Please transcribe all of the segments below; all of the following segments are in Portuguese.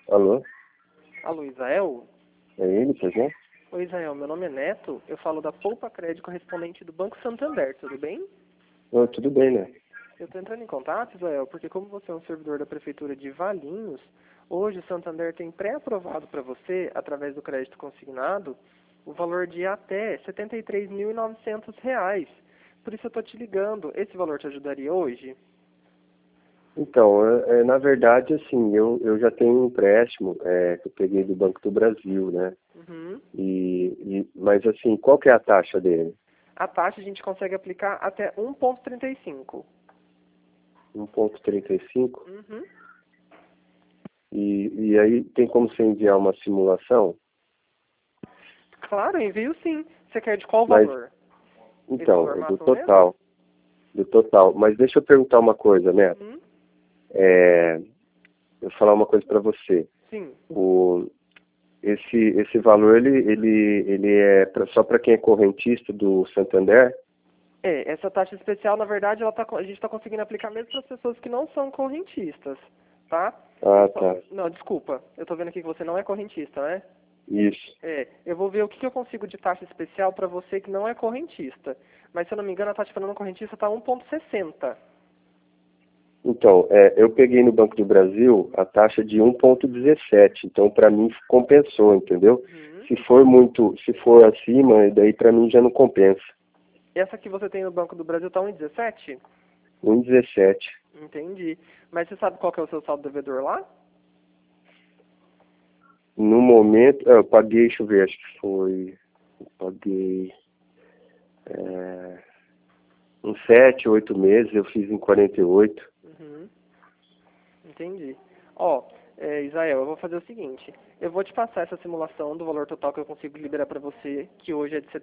Alô? Alô, Isael? É ele, pois não? Oi, Isael, meu nome é Neto, eu falo da Poupa Crédito correspondente do Banco Santander, tudo bem? Oi, tudo bem, né? Eu estou entrando em contato, Isael, porque como você é um servidor da Prefeitura de Valinhos, hoje o Santander tem pré-aprovado para você, através do crédito consignado, o valor de até R$ 73.900. Por isso eu estou te ligando. Esse valor te ajudaria hoje? Então, na verdade, assim, eu já tenho um empréstimo que eu peguei do Banco do Brasil, né? Uhum. Mas, assim, qual que é a taxa dele? A taxa a gente consegue aplicar até 1,35. 1,35? Uhum. E aí tem como você enviar uma simulação? Claro, envio sim. Você quer de qual Mas, valor? Esse então, valor é do máximo mesmo? total. Do total. Mas deixa eu perguntar uma coisa, né? Uhum. Eu vou falar uma coisa para você. Sim. Esse valor, ele é só para quem é correntista do Santander? Essa taxa especial, na verdade, a gente está conseguindo aplicar mesmo para as pessoas que não são correntistas, tá? Ah, tá. Não, desculpa. Eu estou vendo aqui que você não é correntista, né? Isso. Eu vou ver o que eu consigo de taxa especial para você que não é correntista. Mas, se eu não me engano, a taxa para não correntista está 1,60. Então, eu peguei no Banco do Brasil a taxa de 1,17. Então, para mim, compensou, entendeu? Uhum. Se for acima, daí para mim já não compensa. Essa que você tem no Banco do Brasil está 1,17? 1,17. Entendi. Mas você sabe qual que é o seu saldo devedor lá? No momento, eu paguei, deixa eu ver, acho que foi, eu paguei uns 7, 8 meses, eu fiz em 48. Uhum. Entendi. Ó, Israel, eu vou fazer o seguinte. Eu vou te passar essa simulação do valor total que eu consigo liberar para você, que hoje é de R$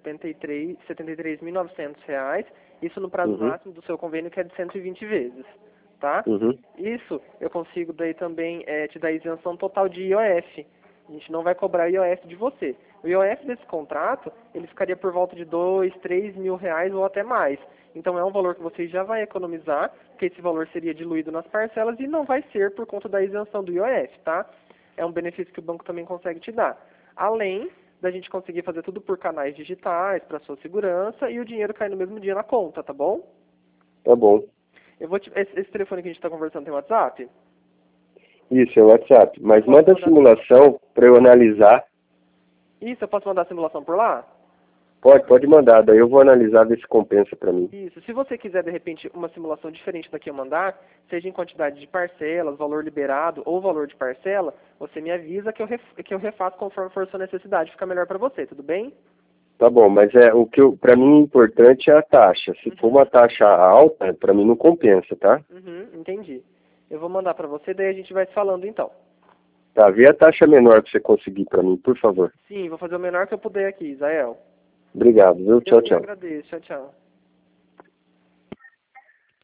73.900, isso no prazo Uhum, máximo do seu convênio, que é de 120 vezes, tá? uhum. Isso eu consigo daí também te dar isenção total de IOF. A gente não vai cobrar IOF de você. O IOF desse contrato, ele ficaria por volta de 2, 3 mil reais ou até mais. Então é um valor que você já vai economizar, porque esse valor seria diluído nas parcelas e não vai ser por conta da isenção do IOF, tá? É um benefício que o banco também consegue te dar. Além da gente conseguir fazer tudo por canais digitais, para sua segurança, e o dinheiro cair no mesmo dia na conta, tá bom? Tá bom. Esse telefone que a gente está conversando tem WhatsApp? Isso, é o WhatsApp. Eu Mas posso manda a mandar simulação para eu analisar. Isso, eu posso mandar a simulação por lá? Pode mandar, daí eu vou analisar, ver se compensa para mim. Isso. Se você quiser, de repente, uma simulação diferente da que eu mandar, seja em quantidade de parcelas, valor liberado ou valor de parcela, você me avisa que eu refaço conforme for sua necessidade. Fica melhor para você, tudo bem? Tá bom, mas para mim importante é a taxa. Se for uma taxa alta, para mim não compensa, tá? Uhum, entendi. Eu vou mandar para você, daí a gente vai se falando então. Tá, vê a taxa menor que você conseguir para mim, por favor. Sim, vou fazer o menor que eu puder aqui, Isael. Obrigado, viu? Eu Tchau, que tchau. agradeço. Tchau, tchau.